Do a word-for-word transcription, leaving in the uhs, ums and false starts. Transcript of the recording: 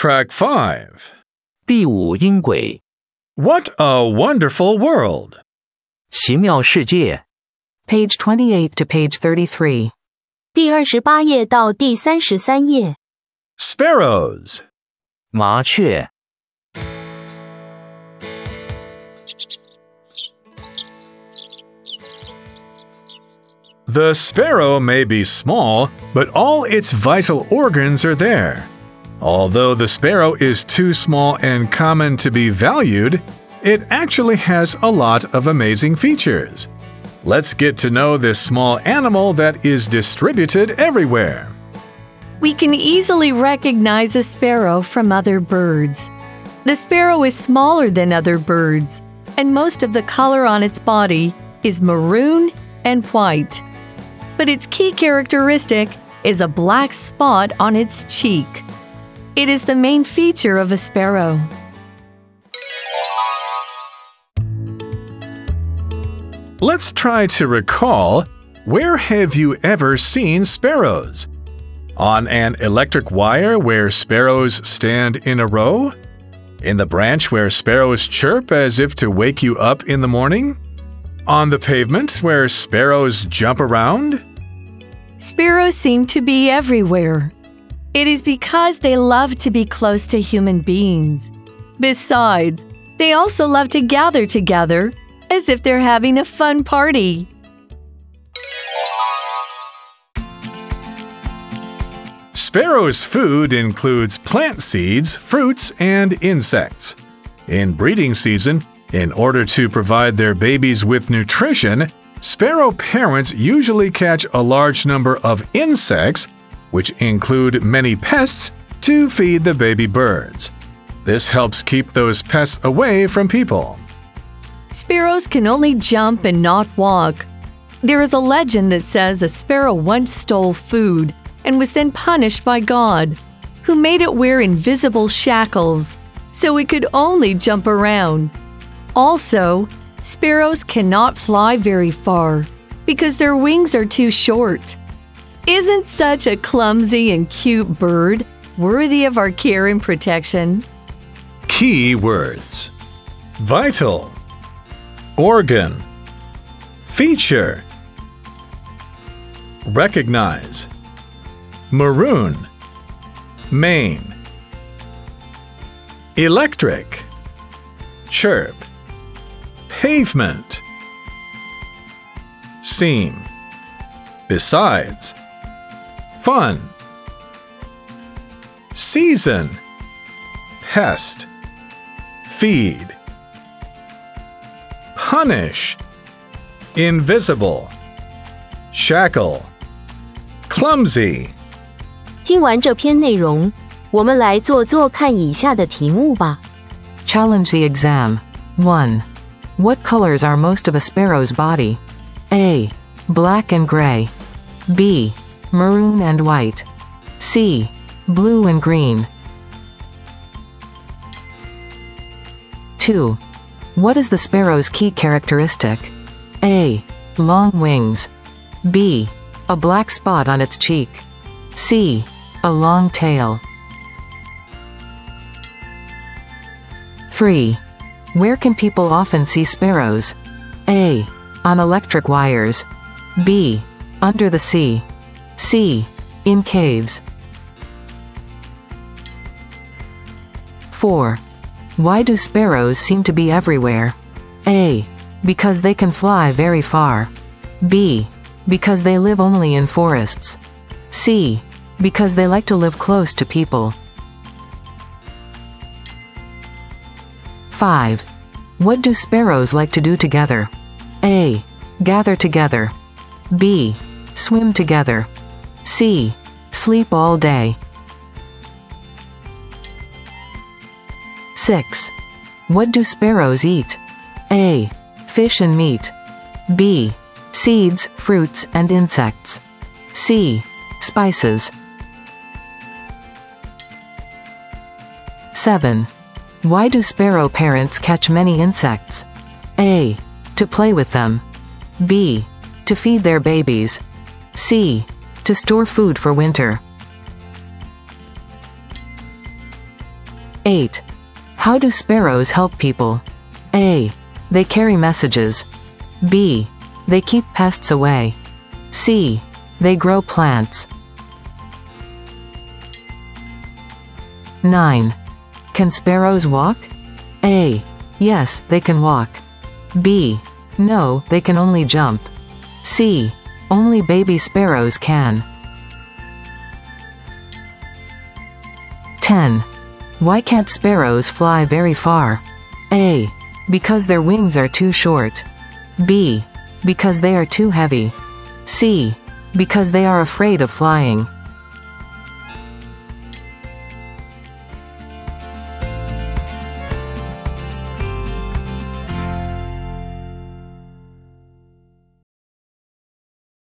Track five. 第五音轨 What a wonderful world! 奇妙世界 Page twenty-eight to page thirty-three. 第二十八页到第三十三页。 Sparrows. 麻雀 The sparrow may be small, but all its vital organs are there. Although the sparrow is too small and common to be valued, it actually has a lot of amazing features. Let's get to know this small animal that is distributed everywhere. We can easily recognize a sparrow from other birds. The sparrow is smaller than other birds, and most of the color on its body is maroon and white. But its key characteristic is a black spot on its cheek. It is the main feature of a sparrow. Let's try to recall, where have you ever seen sparrows? On an electric wire where sparrows stand in a row? In the branch where sparrows chirp as if to wake you up in the morning? On the pavement where sparrows jump around? Sparrows seem to be everywhere. It is because they love to be close to human beings. Besides, they also love to gather together as if they're having a fun party. Sparrows' food includes plant seeds, fruits, and insects. In breeding season, in order to provide their babies with nutrition, sparrow parents usually catch a large number of insects, which include many pests, to feed the baby birds. This helps keep those pests away from people. Sparrows can only jump and not walk. There is a legend that says a sparrow once stole food and was then punished by God, who made it wear invisible shackles so it could only jump around. Also, sparrows cannot fly very far because their wings are too short. Isn't such a clumsy and cute bird worthy of our care and protection? Key words: vital, organ, feature, recognize, maroon, main, electric, chirp, pavement, seam, besides, fun, season, pest, feed, punish, invisible, shackle, clumsy. 听完这篇内容，我们来做做看以下的题目吧。 Challenge the exam. one. What colors are most of a sparrow's body? A. Black and gray. B. Maroon and white. C. Blue and green. two. What is the sparrow's key characteristic? A. Long wings. B. A black spot on its cheek. C. A long tail. three. Where can people often see sparrows? A. On electric wires. B. Under the sea. C. In caves. four. Why do sparrows seem to be everywhere? A. Because they can fly very far. B. Because they live only in forests. C. Because they like to live close to people. five. What do sparrows like to do together? A. Gather together. B. Swim together. C. Sleep all day. six. What do sparrows eat? A. Fish and meat. B. Seeds, fruits, and insects. C. Spices. seven. Why do sparrow parents catch many insects? A. To play with them. B. To feed their babies. C. To store food for winter. eight. How do sparrows help people? A. They carry messages. B. They keep pests away. C. They grow plants. nine. Can sparrows walk? A. Yes, they can walk. B. No, they can only jump. C. Only baby sparrows can. ten. Why can't sparrows fly very far? A. Because their wings are too short. B. Because they are too heavy. C. Because they are afraid of flying.